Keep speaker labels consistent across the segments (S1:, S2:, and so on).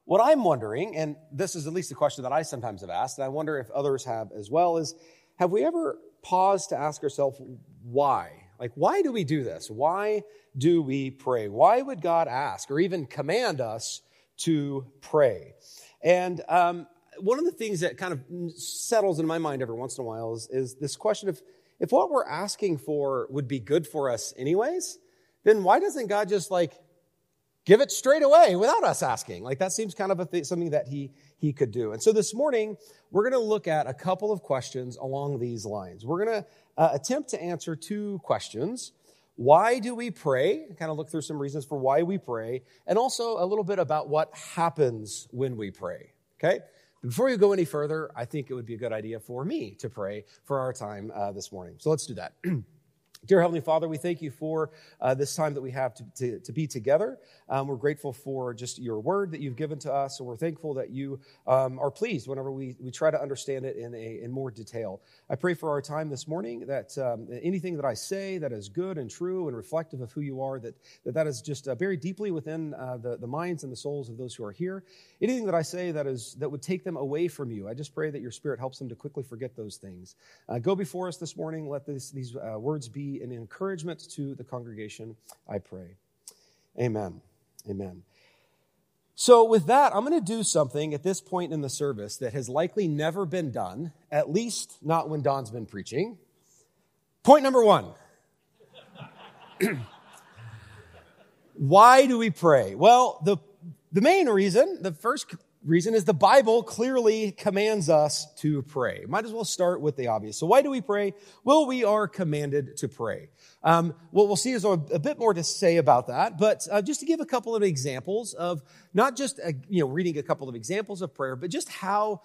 S1: what I'm wondering, and this is at least a question that I sometimes have asked, and I wonder if others have as well, is have we ever paused to ask ourselves why? Like, why do we do this? Why do we pray? Why would God ask or even command us to pray? And one of the things that kind of settles in my mind every once in a while is this question of, if what we're asking for would be good for us anyways, then why doesn't God just give it straight away without us asking? Like, that seems kind of something that he could do. And so this morning, we're going to look at a couple of questions along these lines. We're going to attempt to answer two questions. Why do we pray? Kind of look through some reasons for why we pray, and also a little bit about what happens when we pray, okay? Before you go any further, I think it would be a good idea for me to pray for our time this morning. So let's do that. Dear Heavenly Father, we thank you for this time that we have to be together. We're grateful for just your word that you've given to us, and we're thankful that you are pleased whenever we try to understand it in more detail. I pray for our time this morning that anything that I say that is good and true and reflective of who you are, that is just very deeply within the minds and the souls of those who are here. Anything that I say that would take them away from you, I just pray that your Spirit helps them to quickly forget those things. Go before us this morning. Let these words be an encouragement to the congregation, I pray. Amen. Amen. So with that, I'm going to do something at this point in the service that has likely never been done, at least not when Don's been preaching. Point number one. Why do we pray? Well, the main reason, the first reason, is the Bible clearly commands us to pray. Might as well start with the obvious. So why do we pray? Well, we are commanded to pray. What we'll see is a bit more to say about that, but just to give a couple of examples of not just reading a couple of examples of prayer, but just how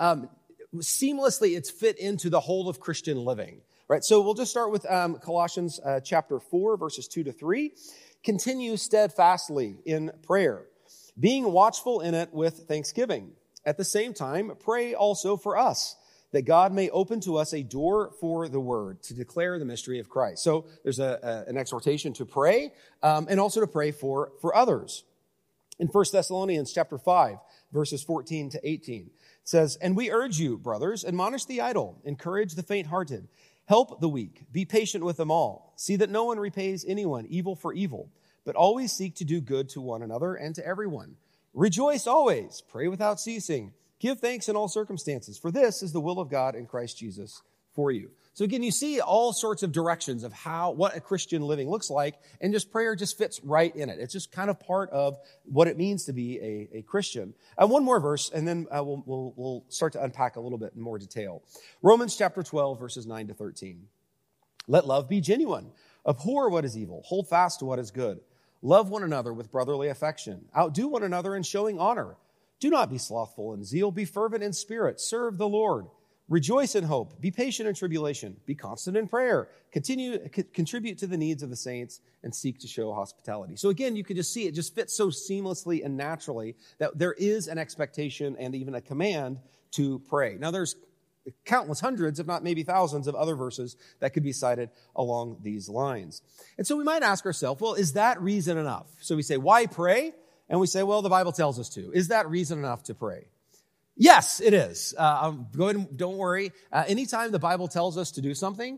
S1: seamlessly it's fit into the whole of Christian living. Right. So we'll just start with Colossians chapter 4, verses 2-3. Continue steadfastly in prayer, being watchful in it with thanksgiving. At the same time, pray also for us, that God may open to us a door for the word to declare the mystery of Christ. So there's an exhortation to pray and also to pray for others. In 1 Thessalonians chapter 5, verses 14-18, it says, "And we urge you, brothers, admonish the idle, encourage the faint-hearted, help the weak, be patient with them all. See that no one repays anyone evil for evil, but always seek to do good to one another and to everyone. Rejoice always, pray without ceasing, give thanks in all circumstances, for this is the will of God in Christ Jesus for you." So again, you see all sorts of directions of what a Christian living looks like, and just prayer just fits right in it. It's just kind of part of what it means to be a Christian. One more verse, and then we'll start to unpack a little bit in more detail. Romans chapter 12, verses 9-13. "Let love be genuine. Abhor what is evil. Hold fast to what is good. Love one another with brotherly affection. Outdo one another in showing honor. Do not be slothful in zeal. Be fervent in spirit. Serve the Lord. Rejoice in hope. Be patient in tribulation. Be constant in prayer. Contribute to the needs of the saints and seek to show hospitality." So again, you can just see it just fits so seamlessly and naturally that there is an expectation and even a command to pray. Now there's countless hundreds, if not maybe thousands, of other verses that could be cited along these lines. And so we might ask ourselves, well, is that reason enough? So we say, why pray? And we say, well, the Bible tells us to. Is that reason enough to pray? Yes, it is. Go ahead and don't worry. Anytime the Bible tells us to do something,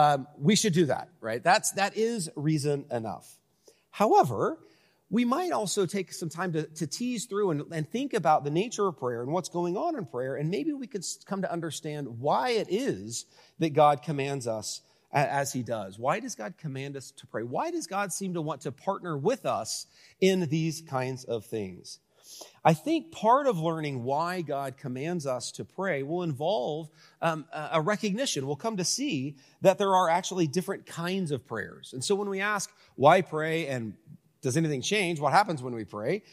S1: we should do that, right? That is reason enough. However, we might also take some time to tease through and think about the nature of prayer and what's going on in prayer, and maybe we could come to understand why it is that God commands us as he does. Why does God command us to pray? Why does God seem to want to partner with us in these kinds of things? I think part of learning why God commands us to pray will involve a recognition. We'll come to see that there are actually different kinds of prayers. And so when we ask, why pray and does anything change? What happens when we pray?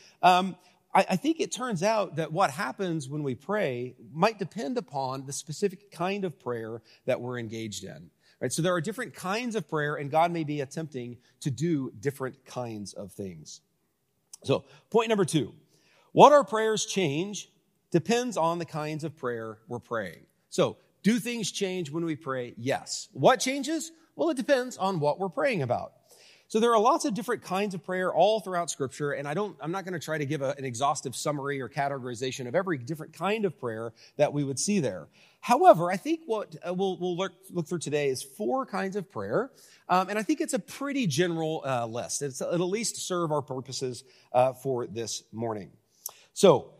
S1: I think it turns out that what happens when we pray might depend upon the specific kind of prayer that we're engaged in. Right? So there are different kinds of prayer, and God may be attempting to do different kinds of things. So point number 2, what our prayers change depends on the kinds of prayer we're praying. So do things change when we pray? Yes. What changes? Well, it depends on what we're praying about. So there are lots of different kinds of prayer all throughout Scripture, and I'm not going to try to give an exhaustive summary or categorization of every different kind of prayer that we would see there. However, I think what we'll look through today is 4 kinds of prayer, and I think it's a pretty general list. It'll at least serve our purposes for this morning. So,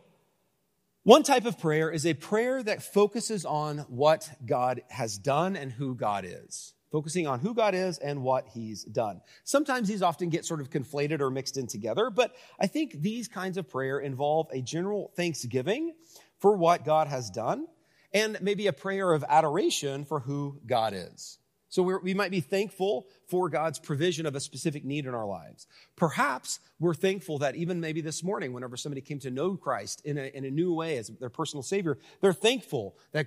S1: one type of prayer is a prayer that focuses on what God has done and who God is. Focusing on who God is and what he's done. Sometimes these often get sort of conflated or mixed in together, but I think these kinds of prayer involve a general thanksgiving for what God has done and maybe a prayer of adoration for who God is. So we might be thankful for God's provision of a specific need in our lives. Perhaps we're thankful that even maybe this morning, whenever somebody came to know Christ in a new way as their personal Savior, they're thankful that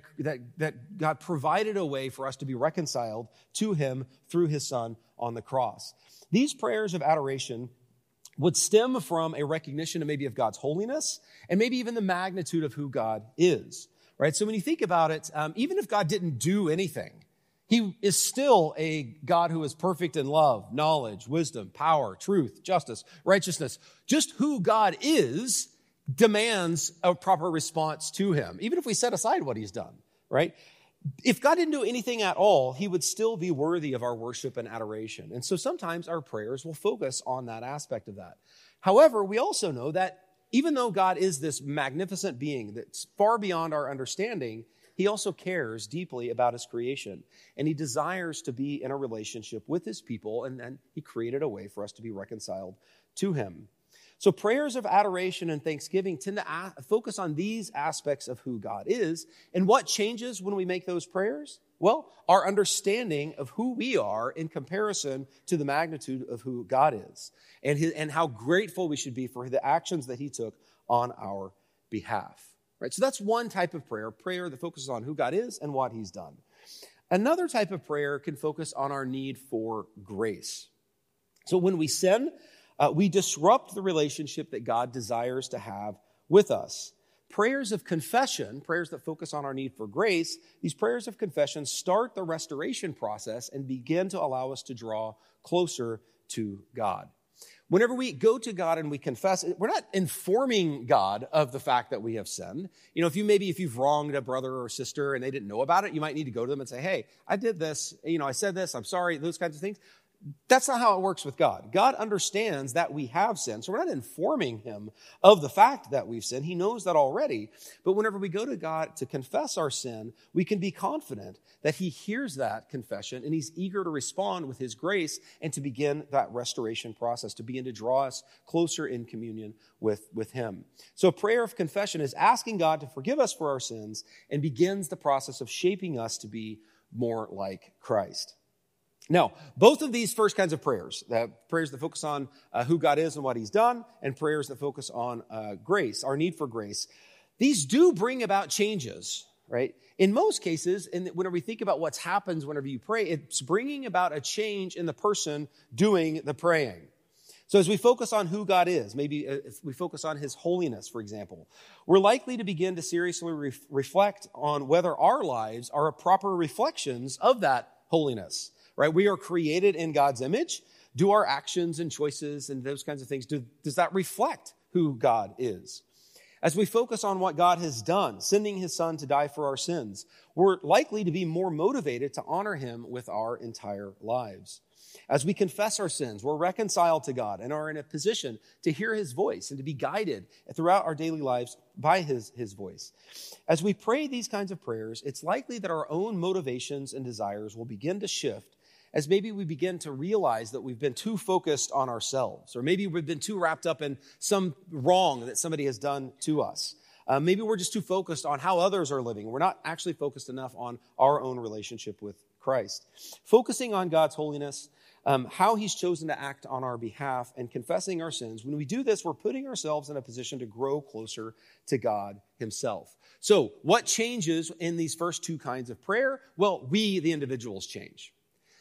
S1: God provided a way for us to be reconciled to him through his Son on the cross. These prayers of adoration would stem from a recognition maybe of God's holiness and maybe even the magnitude of who God is. Right? So when you think about it, even if God didn't do anything, he is still a God who is perfect in love, knowledge, wisdom, power, truth, justice, righteousness. Just who God is demands a proper response to him, even if we set aside what he's done, right? If God didn't do anything at all, he would still be worthy of our worship and adoration. And so sometimes our prayers will focus on that aspect of that. However, we also know that even though God is this magnificent being that's far beyond our understanding, he also cares deeply about his creation, and he desires to be in a relationship with his people, and then he created a way for us to be reconciled to him. So prayers of adoration and thanksgiving tend to focus on these aspects of who God is, and what changes when we make those prayers? Well, our understanding of who we are in comparison to the magnitude of who God is, and how grateful we should be for the actions that he took on our behalf. Right, so that's one type of prayer that focuses on who God is and what he's done. Another type of prayer can focus on our need for grace. So when we sin, we disrupt the relationship that God desires to have with us. Prayers of confession, prayers that focus on our need for grace, these prayers of confession start the restoration process and begin to allow us to draw closer to God. Whenever we go to God and we confess, we're not informing God of the fact that we have sinned. You know, if you've wronged a brother or sister and they didn't know about it, you might need to go to them and say, hey, I did this, I said this, I'm sorry, those kinds of things. That's not how it works with God. God understands that we have sinned, so we're not informing him of the fact that we've sinned. He knows that already. But whenever we go to God to confess our sin, we can be confident that he hears that confession and he's eager to respond with his grace and to begin that restoration process, to begin to draw us closer in communion with him. So prayer of confession is asking God to forgive us for our sins and begins the process of shaping us to be more like Christ. Now, both of these first kinds of prayers that focus on who God is and what he's done, and prayers that focus on grace, our need for grace, these do bring about changes, right? In most cases, and whenever we think about what happens whenever you pray, it's bringing about a change in the person doing the praying. So as we focus on who God is, maybe if we focus on his holiness, for example, we're likely to begin to seriously reflect on whether our lives are proper reflections of that holiness. Right? We are created in God's image. Do our actions and choices and those kinds of things, does that reflect who God is? As we focus on what God has done, sending his Son to die for our sins, we're likely to be more motivated to honor him with our entire lives. As we confess our sins, we're reconciled to God and are in a position to hear his voice and to be guided throughout our daily lives by his voice. As we pray these kinds of prayers, it's likely that our own motivations and desires will begin to shift as maybe we begin to realize that we've been too focused on ourselves, or maybe we've been too wrapped up in some wrong that somebody has done to us. Maybe we're just too focused on how others are living. We're not actually focused enough on our own relationship with Christ. Focusing on God's holiness, how he's chosen to act on our behalf, and confessing our sins. When we do this, we're putting ourselves in a position to grow closer to God himself. So what changes in these first two kinds of prayer? Well, we, the individuals, change.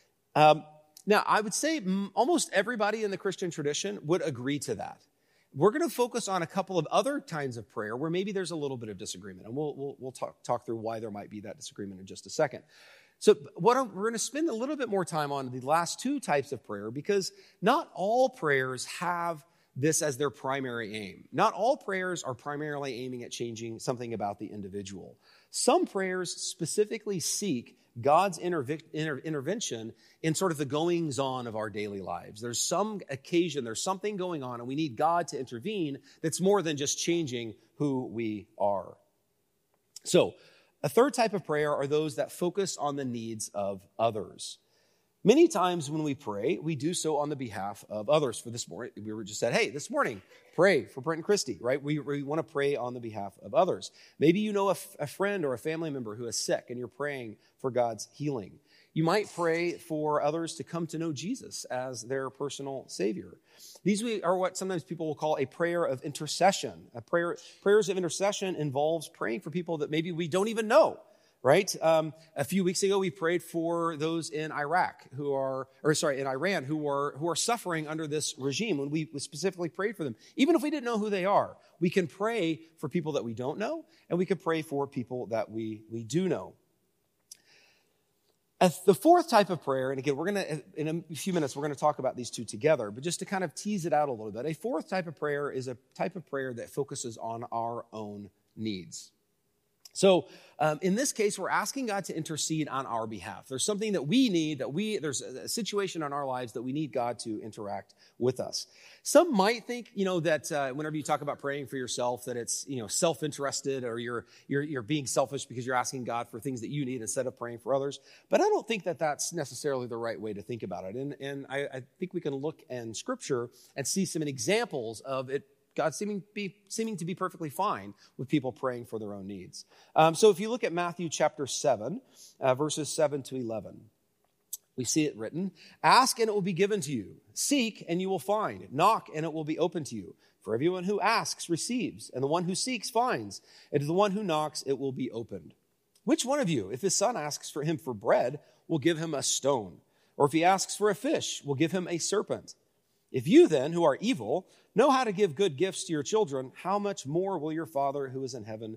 S1: Now, I would say almost everybody in the Christian tradition would agree to that. We're going to focus on a couple of other kinds of prayer where maybe there's a little bit of disagreement, and we'll talk through why there might be that disagreement in just a second. So we're going to spend a little bit more time on the last two types of prayer because not all prayers have this as their primary aim. Not all prayers are primarily aiming at changing something about the individual. Some prayers specifically seek God's intervention in sort of the goings-on of our daily lives. There's some occasion, there's something going on, and we need God to intervene that's more than just changing who we are. So, a third type of prayer are those that focus on the needs of others. Many times when we pray, we do so on the behalf of others. For this morning, we were just said, hey, this morning, pray for Brent and Christy, right? We want to pray on the behalf of others. Maybe you know a friend or a family member who is sick and you're praying for God's healing. You might pray for others to come to know Jesus as their personal Savior. These are what sometimes people will call a prayer of intercession. Prayers of intercession involves praying for people that maybe we don't even know. Right? A few weeks ago, we prayed for those in Iran who are suffering under this regime. When we specifically prayed for them, even if we didn't know who they are, we can pray for people that we don't know, and we can pray for people that we do know. The fourth type of prayer, and again, in a few minutes, we're going to talk about these two together, but just to kind of tease it out a little bit, a fourth type of prayer is a type of prayer that focuses on our own needs. So in this case, we're asking God to intercede on our behalf. There's something that we need, there's a situation in our lives that we need God to interact with us. Some might think, that whenever you talk about praying for yourself, that it's, self-interested or you're being selfish because you're asking God for things that you need instead of praying for others. But I don't think that that's necessarily the right way to think about it. And I think we can look in Scripture and see some examples of it. God seeming to be perfectly fine with people praying for their own needs. So if you look at Matthew chapter 7, verses 7 to 11, we see it written, "Ask and it will be given to you. Seek and you will find. Knock and it will be open to you. For everyone who asks receives, and the one who seeks finds, and to the one who knocks it will be opened. Which one of you, if his son asks for him for bread, will give him a stone? Or if he asks for a fish, will give him a serpent? If you then, who are evil, know how to give good gifts to your children, how much more will your Father who is in heaven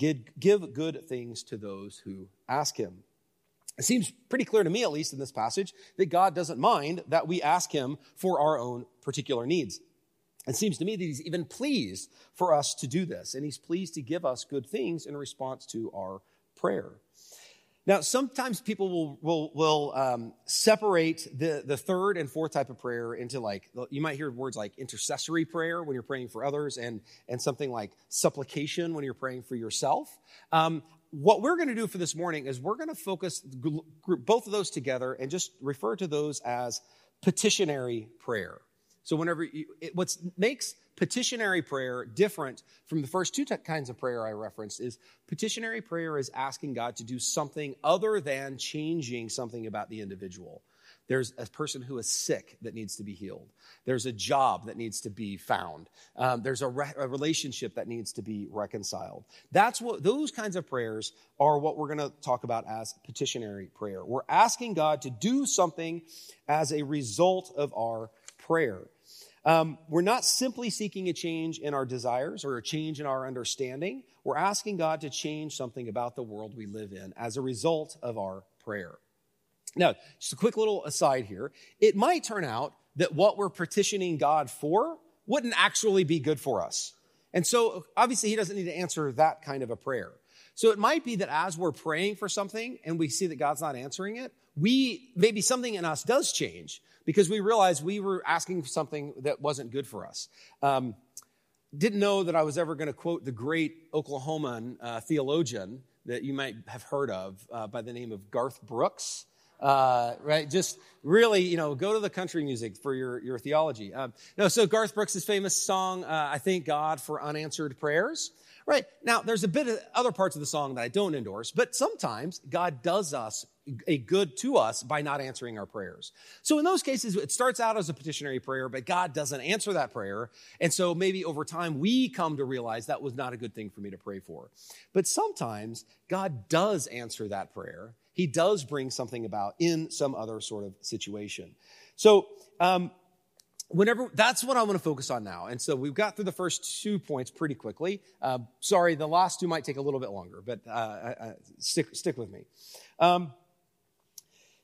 S1: give good things to those who ask him?" It seems pretty clear to me, at least in this passage, that God doesn't mind that we ask him for our own particular needs. It seems to me that he's even pleased for us to do this, and he's pleased to give us good things in response to our prayer. Now, sometimes people will separate the third and fourth type of prayer into you might hear words like intercessory prayer when you're praying for others and something like supplication when you're praying for yourself. What we're going to do for this morning is we're going to group both of those together and just refer to those as petitionary prayer. So what makes petitionary prayer different from the first two kinds of prayer I referenced is petitionary prayer is asking God to do something other than changing something about the individual. There's a person who is sick that needs to be healed. There's a job that needs to be found. There's a relationship that needs to be reconciled. Those kinds of prayers are what we're going to talk about as petitionary prayer. We're asking God to do something as a result of our prayer. We're not simply seeking a change in our desires or a change in our understanding. We're asking God to change something about the world we live in as a result of our prayer. Now, just a quick little aside here. It might turn out that what we're petitioning God for wouldn't actually be good for us. And so, obviously, he doesn't need to answer that kind of a prayer. So it might be that as we're praying for something and we see that God's not answering it, maybe something in us does change because we realize we were asking for something that wasn't good for us. Didn't know that I was ever going to quote the great Oklahoman theologian that you might have heard of by the name of Garth Brooks. Right? Just really, go to the country music for your theology. So Garth Brooks' famous song, I Thank God for Unanswered Prayers. Right? Now, there's a bit of other parts of the song that I don't endorse, but sometimes God does us a good to us by not answering our prayers. So in those cases, it starts out as a petitionary prayer, but God doesn't answer that prayer. And so maybe over time, we come to realize that was not a good thing for me to pray for. But sometimes God does answer that prayer. He does bring something about in some other sort of situation. So that's what I want to focus on now. And so we've got through the first 2 points pretty quickly. Sorry, the last two might take a little bit longer, but stick with me.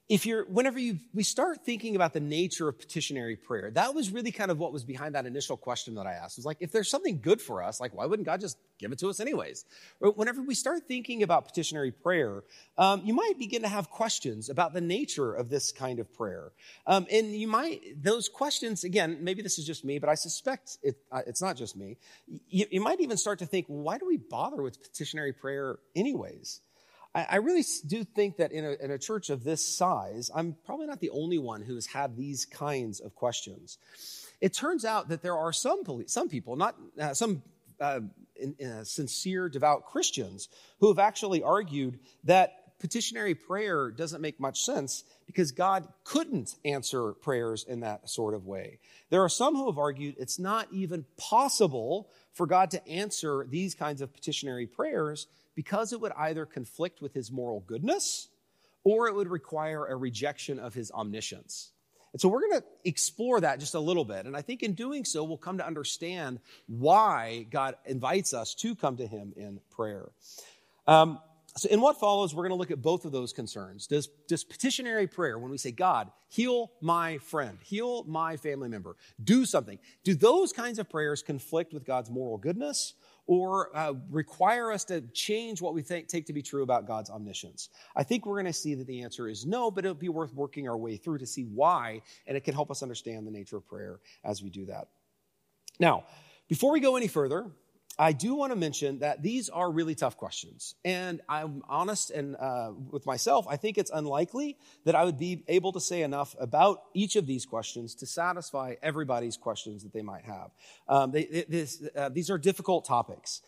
S1: whenever we start thinking about the nature of petitionary prayer, that was really kind of what was behind that initial question that I asked. It was like, if there's something good for us, like, why wouldn't God just give it to us anyways? But whenever we start thinking about petitionary prayer, you might begin to have questions about the nature of this kind of prayer. And those questions, again, maybe this is just me, but I suspect it's not just me. You might even start to think, well, why do we bother with petitionary prayer anyways? I really do think that in a church of this size, I'm probably not the only one who has had these kinds of questions. It turns out that there are some people, not some sincere, devout Christians, who have actually argued that petitionary prayer doesn't make much sense because God couldn't answer prayers in that sort of way. There are some who have argued it's not even possible for God to answer these kinds of petitionary prayers because it would either conflict with his moral goodness or it would require a rejection of his omniscience. And so we're going to explore that just a little bit. And I think in doing so, we'll come to understand why God invites us to come to him in prayer. So in what follows, we're going to look at both of those concerns. Does petitionary prayer, when we say, God, heal my friend, heal my family member, do something, do those kinds of prayers conflict with God's moral goodness or require us to change what we take to be true about God's omniscience? I think we're going to see that the answer is no, but it'll be worth working our way through to see why, and it can help us understand the nature of prayer as we do that. Now, before we go any further, I do want to mention that these are really tough questions. And I'm honest and with myself, I think it's unlikely that I would be able to say enough about each of these questions to satisfy everybody's questions that they might have. These are difficult topics.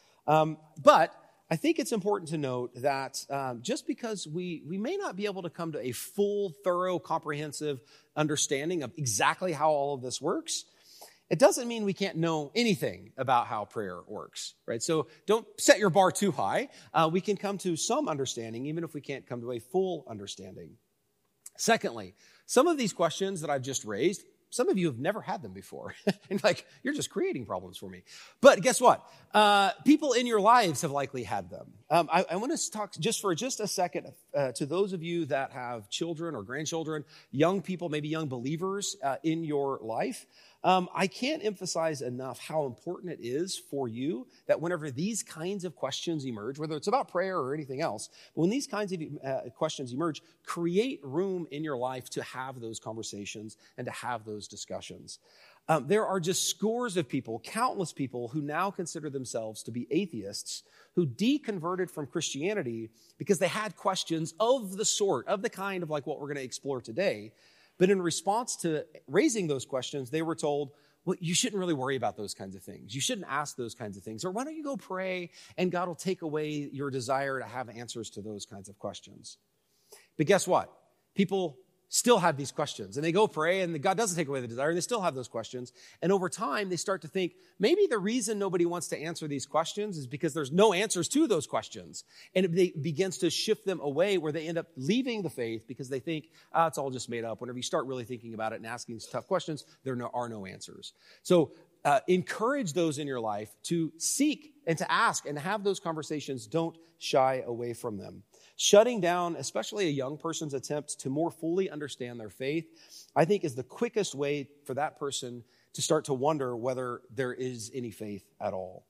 S1: But I think it's important to note that just because we may not be able to come to a full, thorough, comprehensive understanding of exactly how all of this works, it doesn't mean we can't know anything about how prayer works, right? So don't set your bar too high. We can come to some understanding, even if we can't come to a full understanding. Secondly, some of these questions that I've just raised, some of you have never had them before. And you're just creating problems for me. But guess what? People in your lives have likely had them. I want to talk just a second to those of you that have children or grandchildren, young people, maybe young believers in your life. I can't emphasize enough how important it is for you that whenever these kinds of questions emerge, whether it's about prayer or anything else, when these kinds of questions emerge, create room in your life to have those conversations and to have those discussions. There are just scores of people, countless people, who now consider themselves to be atheists, who deconverted from Christianity because they had questions of the kind of like what we're going to explore today. But in response to raising those questions, they were told, well, you shouldn't really worry about those kinds of things. You shouldn't ask those kinds of things. Or why don't you go pray and God will take away your desire to have answers to those kinds of questions. But guess what? People still have these questions. And they go pray and God doesn't take away the desire. And they still have those questions. And over time, they start to think, maybe the reason nobody wants to answer these questions is because there's no answers to those questions. And it begins to shift them away where they end up leaving the faith because they think, it's all just made up. Whenever you start really thinking about it and asking these tough questions, there are no answers. So encourage those in your life to seek and to ask and to have those conversations. Don't shy away from them. Shutting down, especially a young person's attempt to more fully understand their faith, I think is the quickest way for that person to start to wonder whether there is any faith at all.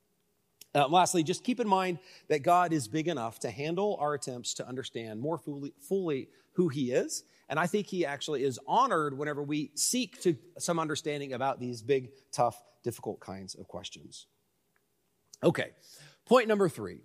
S1: Lastly, just keep in mind that God is big enough to handle our attempts to understand more fully who he is. And I think he actually is honored whenever we seek to some understanding about these big, tough, difficult kinds of questions. Okay, point number 3.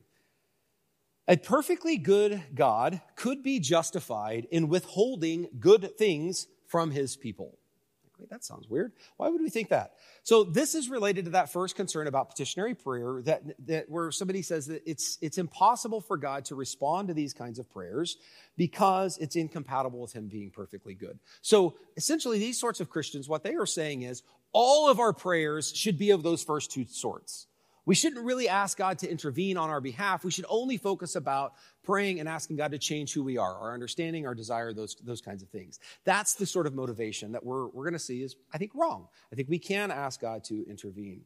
S1: A perfectly good God could be justified in withholding good things from his people. Wait, that sounds weird. Why would we think that? So this is related to that first concern about petitionary prayer, that where somebody says that it's impossible for God to respond to these kinds of prayers because it's incompatible with him being perfectly good. So essentially, these sorts of Christians, what they are saying is all of our prayers should be of those first two sorts. We shouldn't really ask God to intervene on our behalf. We should only focus about praying and asking God to change who we are, our understanding, our desire, those kinds of things. That's the sort of motivation that we're going to see is, I think, wrong. I think we can ask God to intervene.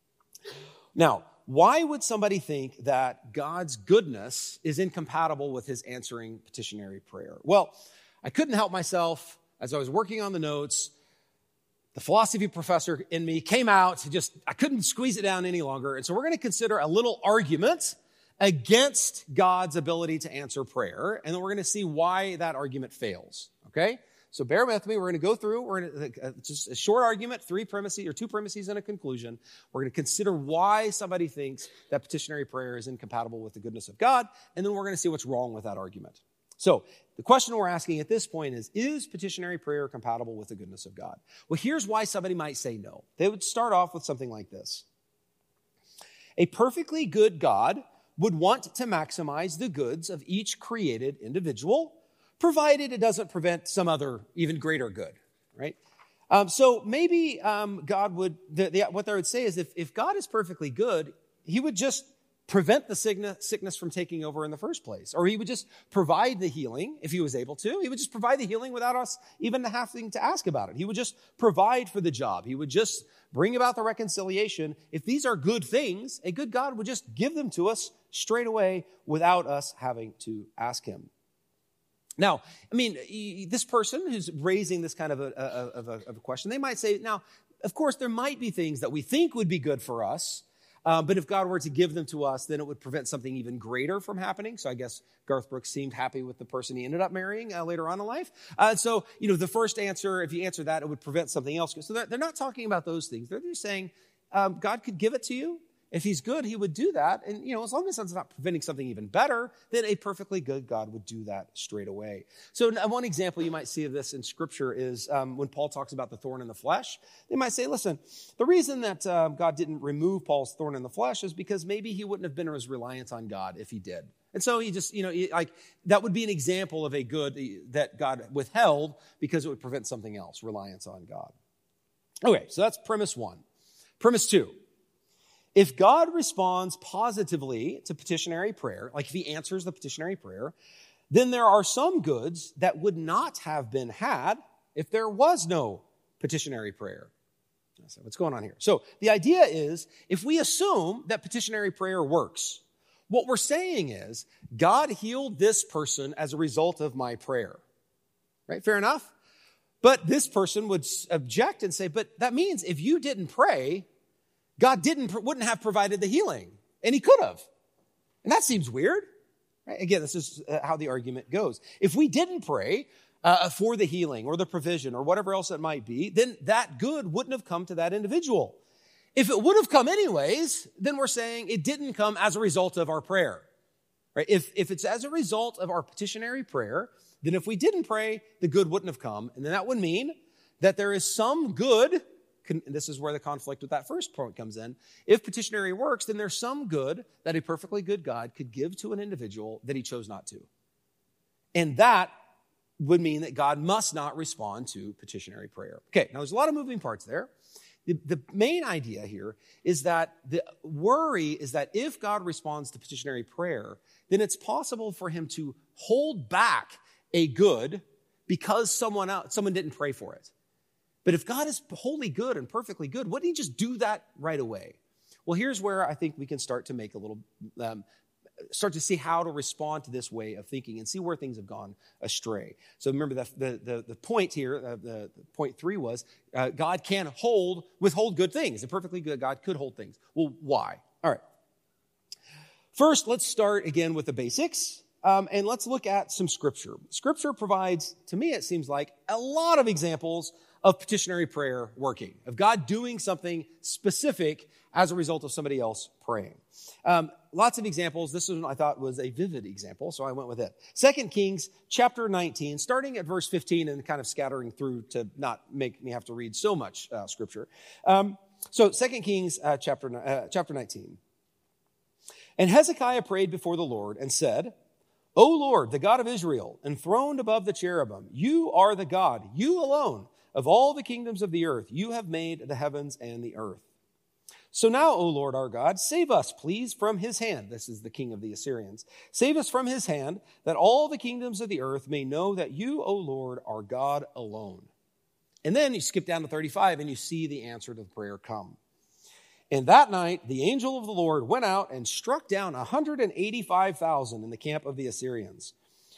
S1: Now, why would somebody think that God's goodness is incompatible with his answering petitionary prayer? Well, I couldn't help myself as I was working on the notes. The philosophy professor in me came out. I couldn't squeeze it down any longer. And so we're going to consider a little argument against God's ability to answer prayer. And then we're going to see why that argument fails. Okay? So bear with me. We're going to go through. We're going to just a short argument, two premises and a conclusion. We're going to consider why somebody thinks that petitionary prayer is incompatible with the goodness of God. And then we're going to see what's wrong with that argument. So the question we're asking at this point is petitionary prayer compatible with the goodness of God? Well, here's why somebody might say no. They would start off with something like this. A perfectly good God would want to maximize the goods of each created individual, provided it doesn't prevent some other even greater good, right? So maybe God would, what they would say is if God is perfectly good, he would just prevent the sickness from taking over in the first place. Or he would just provide the healing if he was able to. He would just provide the healing without us even having to ask about it. He would just provide for the job. He would just bring about the reconciliation. If these are good things, a good God would just give them to us straight away without us having to ask him. Now, I mean, this person who's raising this kind of a question, they might say, now, of course, there might be things that we think would be good for us, but if God were to give them to us, then it would prevent something even greater from happening. So I guess Garth Brooks seemed happy with the person he ended up marrying later on in life. So, the first answer, if you answer that, it would prevent something else. So they're not talking about those things. They're just saying God could give it to you. If he's good, he would do that. And, as long as it's not preventing something even better, then a perfectly good God would do that straight away. So one example you might see of this in Scripture is when Paul talks about the thorn in the flesh. They might say, listen, the reason that God didn't remove Paul's thorn in the flesh is because maybe he wouldn't have been as reliant on God if he did. And so he just, that would be an example of a good that God withheld because it would prevent something else, reliance on God. Okay, so that's premise one. Premise two. If God responds positively to petitionary prayer, like if he answers the petitionary prayer, then there are some goods that would not have been had if there was no petitionary prayer. So what's going on here? So the idea is, if we assume that petitionary prayer works, what we're saying is, God healed this person as a result of my prayer. Right? Fair enough? But this person would object and say, but that means if you didn't pray, God wouldn't have provided the healing, and he could have. And that seems weird. Right? Again, this is how the argument goes. If we didn't pray for the healing or the provision or whatever else it might be, then that good wouldn't have come to that individual. If it would have come anyways, then we're saying it didn't come as a result of our prayer. Right? If it's as a result of our petitionary prayer, then if we didn't pray, the good wouldn't have come. And then that would mean that there is some good. And this is where the conflict with that first point comes in. If petitionary works, then there's some good that a perfectly good God could give to an individual that he chose not to. And that would mean that God must not respond to petitionary prayer. Okay, now there's a lot of moving parts there. The main idea here is that the worry is that if God responds to petitionary prayer, then it's possible for him to hold back a good because someone didn't pray for it. But if God is wholly good and perfectly good, wouldn't he just do that right away? Well, here's where I think we can start to make a little, start to see how to respond to this way of thinking and see where things have gone astray. So remember the point here, the point 3 was, God can withhold good things. A perfectly good God could hold things. Well, why? All right. First, let's start again with the basics. And let's look at some Scripture. Scripture provides, to me it seems like, a lot of examples of petitionary prayer working, of God doing something specific as a result of somebody else praying. Lots of examples. This one I thought was a vivid example, so I went with it. 2 Kings chapter 19, starting at verse 15 and kind of scattering through to not make me have to read so much Scripture. So 2 Kings chapter 19. And Hezekiah prayed before the Lord and said, O Lord, the God of Israel, enthroned above the cherubim, you are the God, you alone, of all the kingdoms of the earth. You have made the heavens and the earth. So now, O Lord our God, save us, please, from his hand. This is the king of the Assyrians. Save us from his hand, that all the kingdoms of the earth may know that you, O Lord, are God alone. And then you skip down to 35 and you see the answer to the prayer come. And that night, the angel of the Lord went out and struck down 185,000 in the camp of the Assyrians.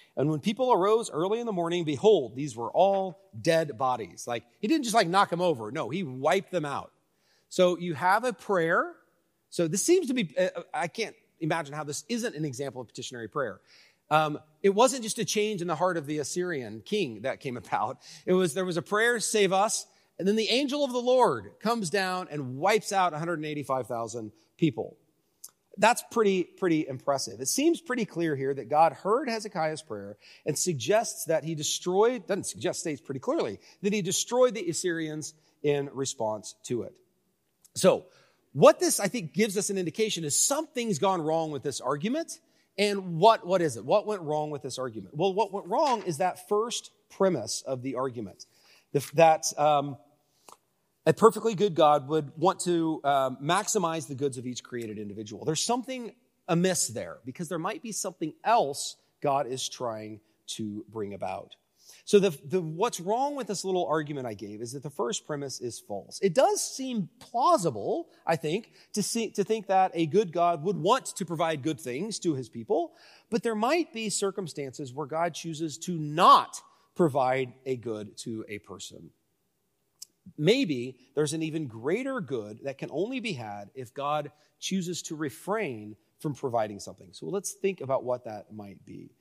S1: And when people arose early in the morning, behold, these were all dead bodies. Like, he didn't just knock them over. No, he wiped them out. So you have a prayer. So this seems to be, I can't imagine how this isn't an example of petitionary prayer. It wasn't just a change in the heart of the Assyrian king that came about. There was a prayer, save us, and then the angel of the Lord comes down and wipes out 185,000 people. That's pretty impressive. It seems pretty clear here that God heard Hezekiah's prayer and suggests that he destroyed, doesn't suggest, states pretty clearly, that he destroyed the Assyrians in response to it. So what this, I think, gives us an indication is something's gone wrong with this argument. And what is it? What went wrong with this argument? Well, what went wrong is that first premise of the argument, that a perfectly good God would want to maximize the goods of each created individual. There's something amiss there because there might be something else God is trying to bring about. So what's wrong with this little argument I gave is that the first premise is false. It does seem plausible, I think, to think that a good God would want to provide good things to his people, but there might be circumstances where God chooses to not provide a good to a person. Maybe there's an even greater good that can only be had if God chooses to refrain from providing something. So let's think about what that might be.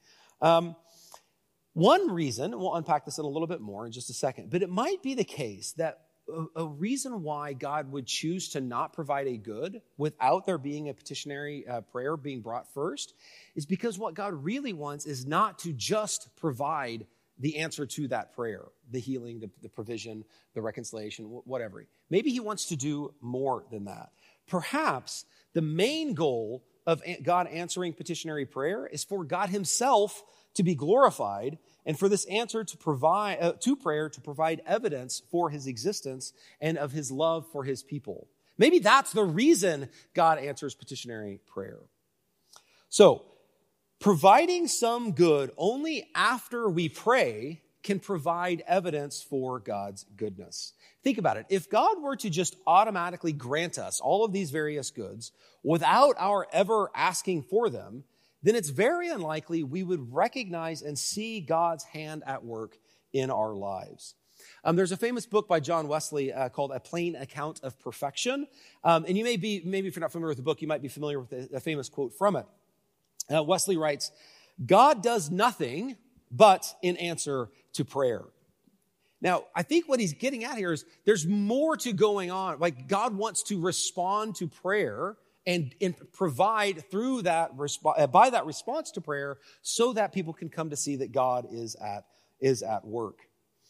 S1: One reason, we'll unpack this in a little bit more in just a second, but it might be the case that a reason why God would choose to not provide a good without there being a petitionary prayer being brought first is because what God really wants is not to just provide the answer to that prayer, the healing, the provision, the reconciliation, whatever. Maybe he wants to do more than that. Perhaps the main goal of God answering petitionary prayer is for God himself to be glorified and for this answer to prayer to provide evidence for his existence and of his love for his people. Maybe that's the reason God answers petitionary prayer. So, providing some good only after we pray can provide evidence for God's goodness. Think about it. If God were to just automatically grant us all of these various goods without our ever asking for them, then it's very unlikely we would recognize and see God's hand at work in our lives. There's a famous book by John Wesley called A Plain Account of Perfection. And you maybe if you're not familiar with the book, you might be familiar with a famous quote from it. Wesley writes, God does nothing but in answer to prayer. Now, I think what he's getting at here is there's more to going on. Like God wants to respond to prayer and provide through that by that response to prayer so that people can come to see that God is at work.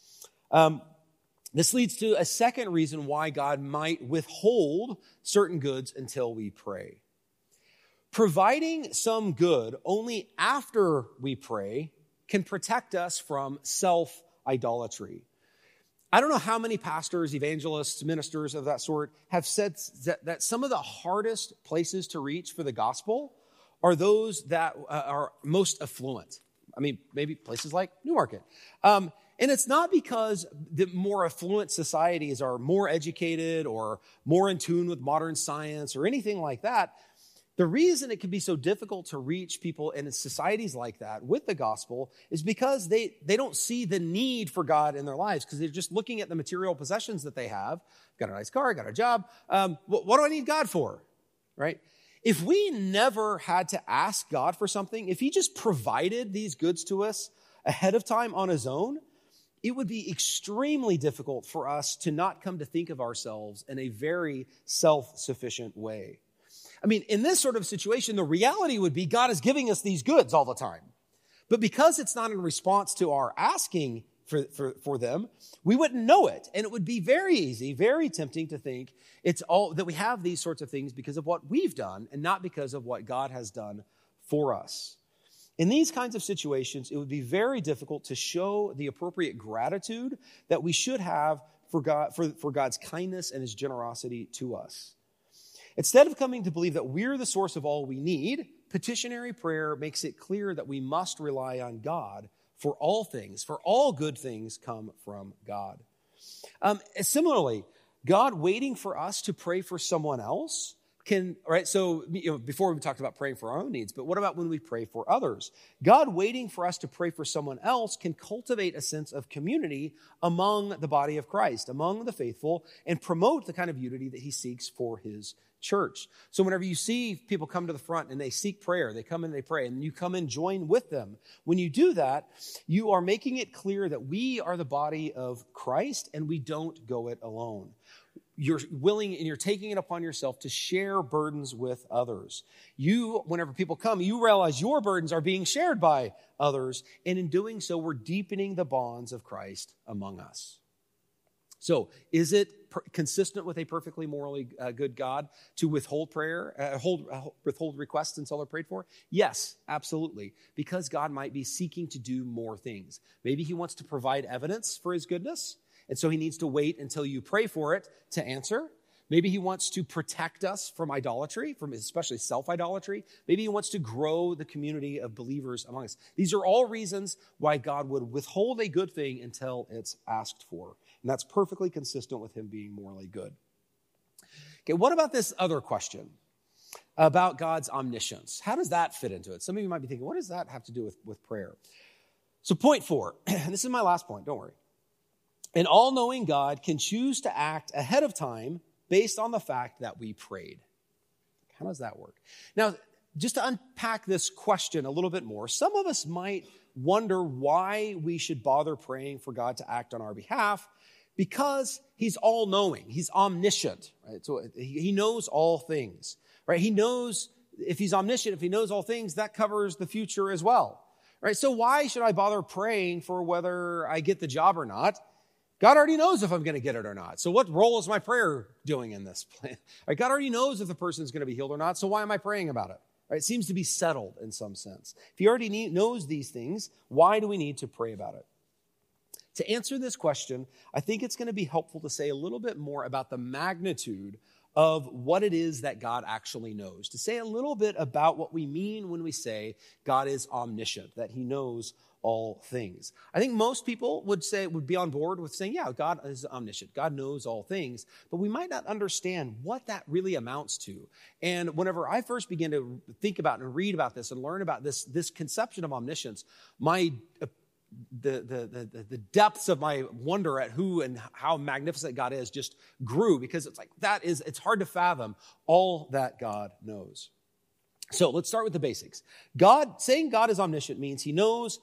S1: This leads to a second reason why God might withhold certain goods until we pray. Providing some good only after we pray can protect us from self-idolatry. I don't know how many pastors, evangelists, ministers of that sort have said that some of the hardest places to reach for the gospel are those that are most affluent. I mean, maybe places like Newmarket. And it's not because the more affluent societies are more educated or more in tune with modern science or anything like that. The reason it can be so difficult to reach people in societies like that with the gospel is because they don't see the need for God in their lives because they're just looking at the material possessions that they have. Got a nice car, got a job. What do I need God for? Right? If we never had to ask God for something, if he just provided these goods to us ahead of time on his own, it would be extremely difficult for us to not come to think of ourselves in a very self-sufficient way. I mean, in this sort of situation, the reality would be God is giving us these goods all the time. But because it's not in response to our asking for them, we wouldn't know it. And it would be very easy, very tempting to think it's all that we have these sorts of things because of what we've done and not because of what God has done for us. In these kinds of situations, it would be very difficult to show the appropriate gratitude that we should have for God's kindness and his generosity to us. Instead of coming to believe that we're the source of all we need, petitionary prayer makes it clear that we must rely on God for all things, for all good things come from God. Similarly, God waiting for us to pray for someone else right? So, before we talked about praying for our own needs, but what about when we pray for others? God waiting for us to pray for someone else can cultivate a sense of community among the body of Christ, among the faithful, and promote the kind of unity that he seeks for his church. So whenever you see people come to the front and they seek prayer, they come in and they pray, and you come and join with them. When you do that, you are making it clear that we are the body of Christ and we don't go it alone. You're willing and you're taking it upon yourself to share burdens with others. Whenever people come, you realize your burdens are being shared by others. And in doing so, we're deepening the bonds of Christ among us. So is it consistent with a perfectly morally good God to withhold prayer, withhold requests until they're prayed for? Yes, absolutely. Because God might be seeking to do more things. Maybe he wants to provide evidence for his goodness. And so he needs to wait until you pray for it to answer. Maybe he wants to protect us from idolatry, from especially self-idolatry. Maybe he wants to grow the community of believers among us. These are all reasons why God would withhold a good thing until it's asked for. And that's perfectly consistent with him being morally good. Okay, what about this other question about God's omniscience? How does that fit into it? Some of you might be thinking, what does that have to do with prayer? So point 4, and this is my last point, don't worry. An all-knowing God can choose to act ahead of time based on the fact that we prayed. How does that work? Now, just to unpack this question a little bit more, some of us might wonder why we should bother praying for God to act on our behalf, because he's all-knowing. He's omniscient, right? So he knows all things, right? He knows, if he's omniscient, if he knows all things, that covers the future as well, right? So why should I bother praying for whether I get the job or not? God already knows if I'm going to get it or not. So what role is my prayer doing in this plan? Right? God already knows if the person's going to be healed or not, so why am I praying about it? Right? It seems to be settled in some sense. If he already knows these things, why do we need to pray about it? To answer this question, I think it's going to be helpful to say a little bit more about the magnitude of what it is that God actually knows. To say a little bit about what we mean when we say God is omniscient, that he knows all things. I think most people would be on board with saying, yeah, God is omniscient. God knows all things, but we might not understand what that really amounts to. And whenever I first began to think about and read about this and learn about this conception of omniscience, the depths of my wonder at who and how magnificent God is just grew, because it's hard to fathom all that God knows. So let's start with the basics. Saying God is omniscient means he knows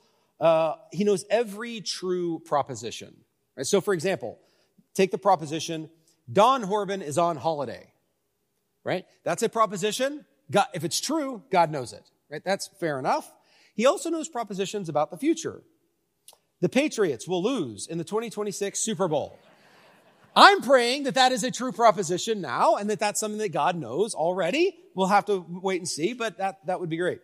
S1: every true proposition. Right? So for example, take the proposition, Don Horban is on holiday. Right? That's a proposition. God, if it's true, God knows it. Right? That's fair enough. He also knows propositions about the future. The Patriots will lose in the 2026 Super Bowl. I'm praying that is a true proposition now, and that's something that God knows already. We'll have to wait and see, but that would be great.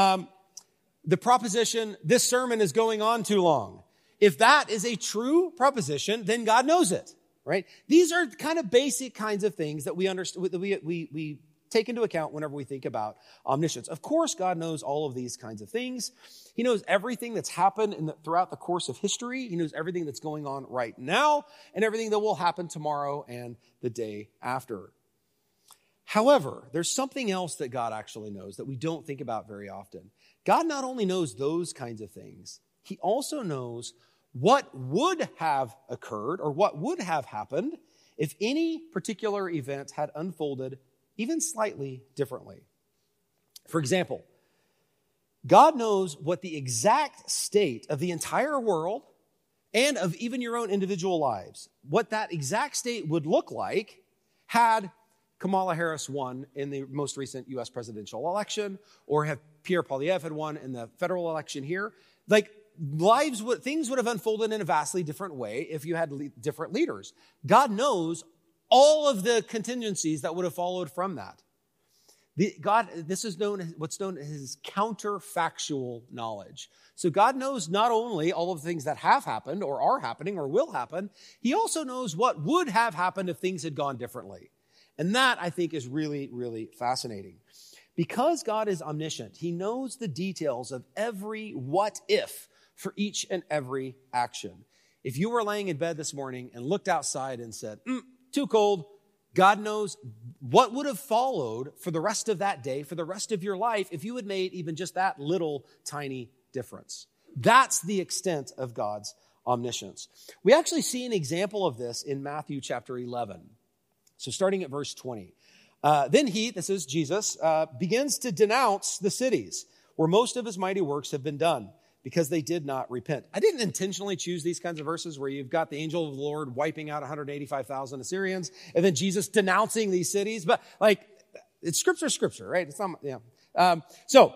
S1: The proposition, this sermon is going on too long. If that is a true proposition, then God knows it, right? These are kind of basic kinds of things that we understand, we take into account whenever we think about omniscience. Of course, God knows all of these kinds of things. He knows everything that's happened throughout the course of history. He knows everything that's going on right now and everything that will happen tomorrow and the day after. However, there's something else that God actually knows that we don't think about very often. God not only knows those kinds of things, he also knows what would have occurred or what would have happened if any particular event had unfolded even slightly differently. For example, God knows what the exact state of the entire world and of even your own individual lives, what that exact state would look like had Kamala Harris won in the most recent U.S. presidential election, or have Pierre Poilievre had won in the federal election here. Things would have unfolded in a vastly different way if you had different leaders. God knows all of the contingencies that would have followed from that. This is what's known as his counterfactual knowledge. So God knows not only all of the things that have happened or are happening or will happen, he also knows what would have happened if things had gone differently. And that, I think, is really, really fascinating. Because God is omniscient, he knows the details of every what if for each and every action. If you were laying in bed this morning and looked outside and said, too cold, God knows what would have followed for the rest of that day, for the rest of your life, if you had made even just that little tiny difference. That's the extent of God's omniscience. We actually see an example of this in Matthew chapter 11. So starting at verse 20. Then he, this is Jesus, begins to denounce the cities where most of his mighty works have been done, because they did not repent. I didn't intentionally choose these kinds of verses where you've got the angel of the Lord wiping out 185,000 Assyrians, and then Jesus denouncing these cities. But it's scripture, right? It's not, So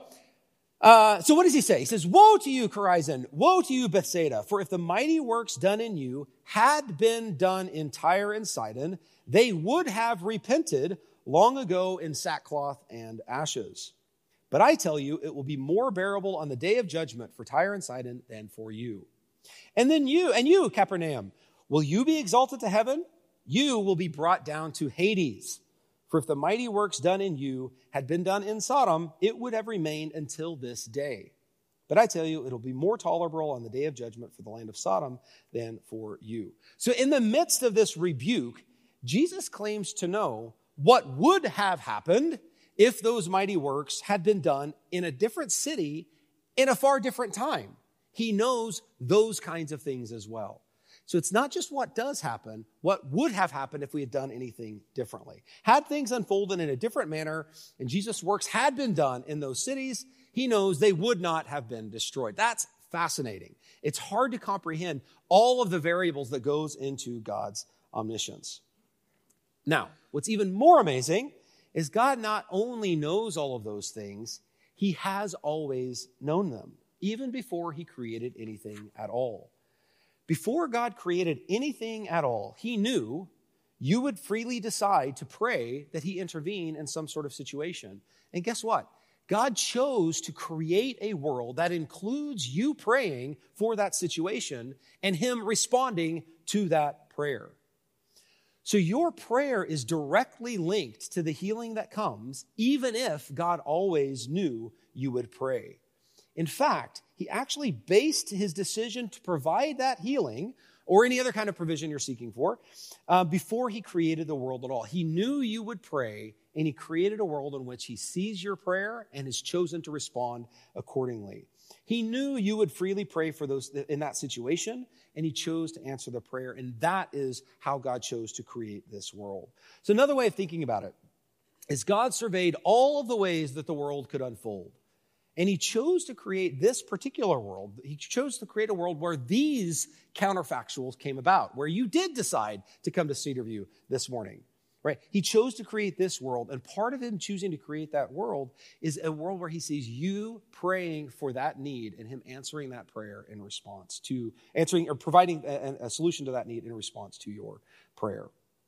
S1: what does he say? He says, "Woe to you, Chorazin! Woe to you, Bethsaida! For if the mighty works done in you had been done in Tyre and Sidon, they would have repented long ago in sackcloth and ashes. But I tell you, it will be more bearable on the day of judgment for Tyre and Sidon than for you. And then you, Capernaum, will you be exalted to heaven? You will be brought down to Hades. For if the mighty works done in you had been done in Sodom, it would have remained until this day. But I tell you, it'll be more tolerable on the day of judgment for the land of Sodom than for you." So in the midst of this rebuke, Jesus claims to know what would have happened if those mighty works had been done in a different city in a far different time. He knows those kinds of things as well. So it's not just what does happen, what would have happened if we had done anything differently. Had things unfolded in a different manner and Jesus' works had been done in those cities, he knows they would not have been destroyed. That's fascinating. It's hard to comprehend all of the variables that goes into God's omniscience. Now, what's even more amazing is God not only knows all of those things, he has always known them, even before he created anything at all. Before God created anything at all, he knew you would freely decide to pray that he intervene in some sort of situation. And guess what? God chose to create a world that includes you praying for that situation and him responding to that prayer. So your prayer is directly linked to the healing that comes, even if God always knew you would pray. In fact, he actually based his decision to provide that healing or any other kind of provision you're seeking for before he created the world at all. He knew you would pray, and he created a world in which he sees your prayer and has chosen to respond accordingly. He knew you would freely pray for those in that situation, and he chose to answer the prayer, and that is how God chose to create this world. So another way of thinking about it is God surveyed all of the ways that the world could unfold, and he chose to create this particular world. He chose to create a world where these counterfactuals came about, where you did decide to come to Cedarview this morning. Right? He chose to create this world, and part of him choosing to create that world is a world where he sees you praying for that need and him answering that prayer in response to answering or providing a solution to that need in response to your prayer.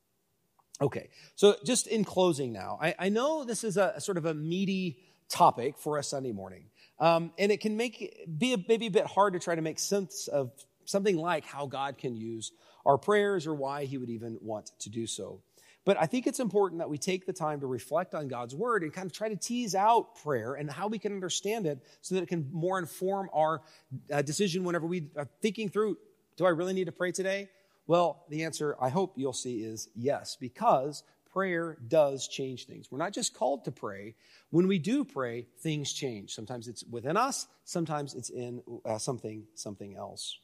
S1: Okay, so just in closing now, I know this is a sort of a meaty topic for a Sunday morning, and it can be maybe a bit hard to try to make sense of something like how God can use our prayers or why he would even want to do so. But I think it's important that we take the time to reflect on God's word and kind of try to tease out prayer and how we can understand it so that it can more inform our decision whenever we are thinking through, do I really need to pray today? Well, the answer I hope you'll see is yes, because prayer does change things. We're not just called to pray. When we do pray, things change. Sometimes it's within us. Sometimes it's in something else.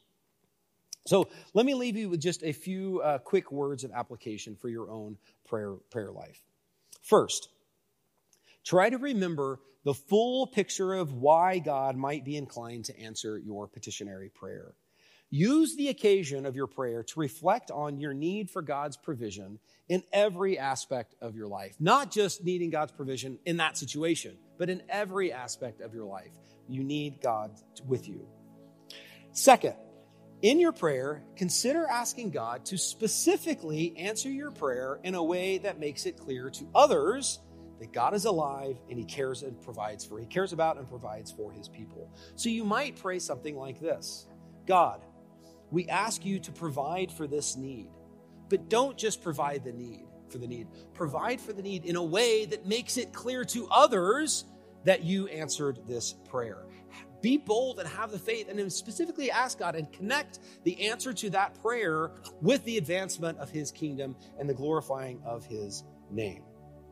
S1: So let me leave you with just a few quick words of application for your own prayer life. First, try to remember the full picture of why God might be inclined to answer your petitionary prayer. Use the occasion of your prayer to reflect on your need for God's provision in every aspect of your life. Not just needing God's provision in that situation, but in every aspect of your life. You need God with you. Second, in your prayer, consider asking God to specifically answer your prayer in a way that makes it clear to others that God is alive and he cares about and provides for his people. So you might pray something like this: God, we ask you to provide for this need, but don't just provide the need for the need. Provide for the need in a way that makes it clear to others that you answered this prayer. be bold and have the faith, and then specifically ask God and connect the answer to that prayer with the advancement of his kingdom and the glorifying of his name.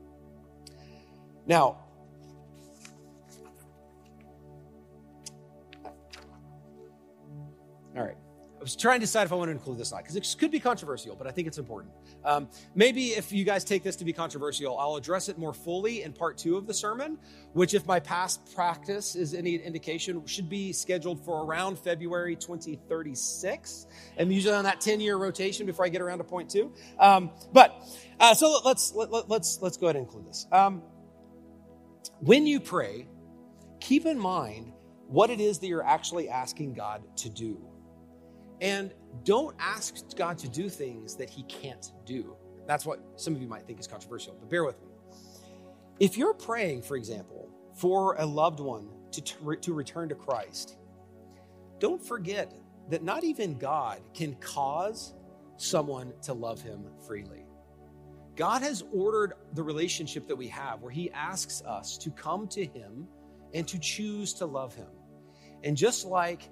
S1: Now, all right. I was trying to decide if I want to include this or not, because it could be controversial, but I think it's important. Maybe if you guys take this to be controversial, I'll address it more fully in part 2 of the sermon, which, if my past practice is any indication, should be scheduled for around February 2036. I'm usually on that 10-year rotation before I get around to point 2. So let's go ahead and include this. When you pray, keep in mind what it is that you're actually asking God to do. And don't ask God to do things that he can't do. That's what some of you might think is controversial, but bear with me. If you're praying, for example, for a loved one to return to Christ, don't forget that not even God can cause someone to love him freely. God has ordered the relationship that we have where he asks us to come to him and to choose to love him. And just like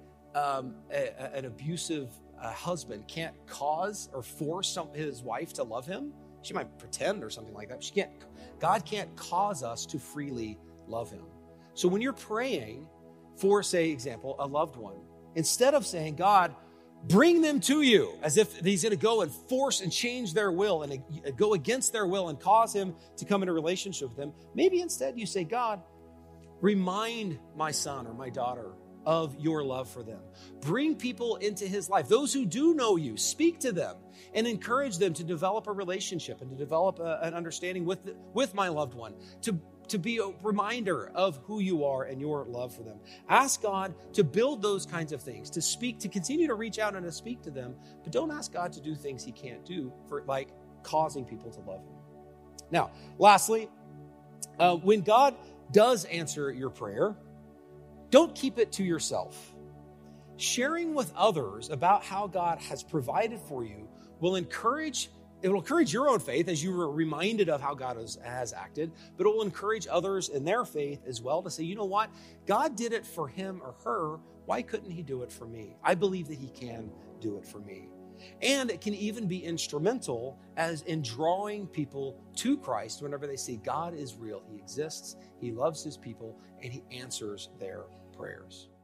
S1: an abusive husband can't cause or force his wife to love him, she might pretend or something like that. God can't cause us to freely love him. So when you're praying for, say, example, a loved one, instead of saying, God, bring them to you, as if he's going to go and force and change their will and go against their will and cause him to come into a relationship with them, maybe instead you say, God, remind my son or my daughter of your love for them. Bring people into his life. Those who do know you, speak to them and encourage them to develop a relationship and to develop an understanding with my loved one, to be a reminder of who you are and your love for them. Ask God to build those kinds of things, to continue to reach out and to speak to them, but don't ask God to do things he can't do, for like causing people to love him. Now, lastly, when God does answer your prayer, don't keep it to yourself. Sharing with others about how God has provided for you will encourage your own faith as you were reminded of how God has acted, but it will encourage others in their faith as well to say, you know what? God did it for him or her. Why couldn't he do it for me? I believe that he can do it for me. And it can even be instrumental as in drawing people to Christ whenever they see God is real. He exists, he loves his people, and he answers their prayers.